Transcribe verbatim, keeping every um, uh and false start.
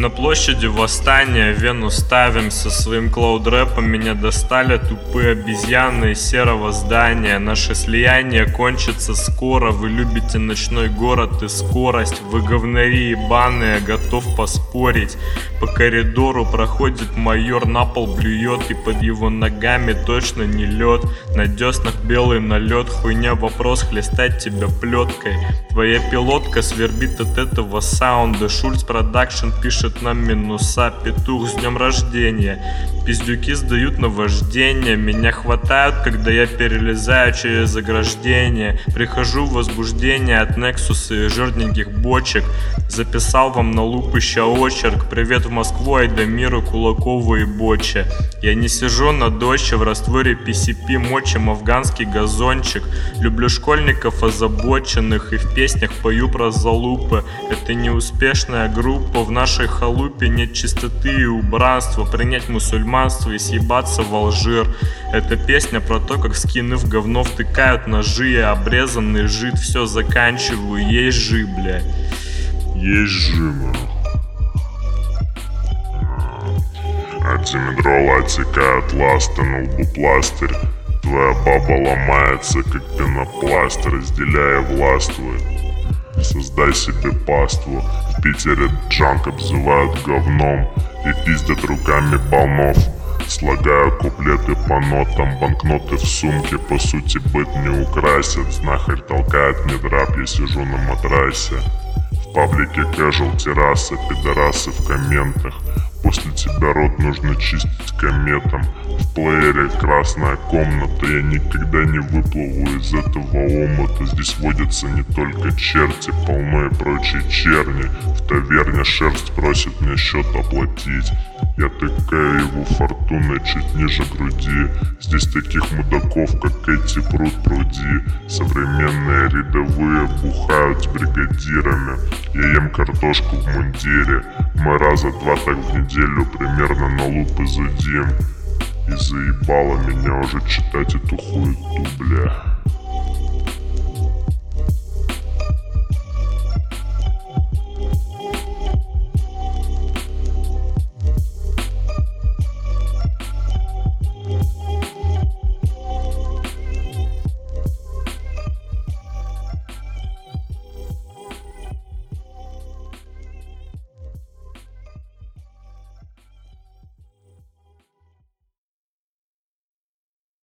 На площади восстания Вену ставим со своим клауд-рэпом. Меня достали тупые обезьяны из серого здания. Наше слияние кончится скоро. Вы любите ночной город и скорость. Вы говнари ебаные, готов поспорить. По коридору проходит майор, на пол блюет, и под его ногами точно не лед. На деснах белый налет, хуйня вопрос, хлестать тебя плеткой. Твоя пилотка свербит от этого саунда. Шульц Продакшн пишет нам минуса. Петух, с днем рождения. Пиздюки сдают на вождение. Меня хватают, когда я перелезаю через ограждение. Прихожу в возбуждение от Нексуса и жирненьких бочек. Записал вам на лупыща очерк. Привет в Москву, Айдамиру, Кулакову и Боче. Я не сижу на доще в растворе пи си пи, мочим афганский газончик. Люблю школьников озабоченных и в песнях пою про залупы. Это неуспешная группа, в нашей халупе нет чистоты и убранства. Принять мусульманство и съебаться в Алжир. Это песня про то, как скины в говно втыкают ножи, и обрезанный жид. Все заканчиваю, есть жи, блядь. Есть жи, от димедрола отекает ласты, на лбу пластырь. Твоя баба ломается, как пенопласт, разделяя властвует. Создай себе паству. В Питере джанк обзывают говном и пиздят руками болнов. Слагаю куплеты по нотам, банкноты в сумке по сути быт не украсят. Знахарь толкает мне драп, я сижу на матрасе. В паблике casual терраса, пидорасы в комментах. После тебя рот нужно чистить кометом. В плеере красная комната, я никогда не выплыву из этого омута. Здесь водятся не только черти, полно и прочей черни. В таверне шерсть просит мне счет оплатить. Я тыкаю его фортуной чуть ниже груди. Здесь таких мудаков, как эти, пруд пруди. Современные рядовые бухают с бригадирами. Я ем картошку в мундире. Мы раза два так в неделю примерно на лупы зудим. И заебало меня уже читать эту хуету, бля.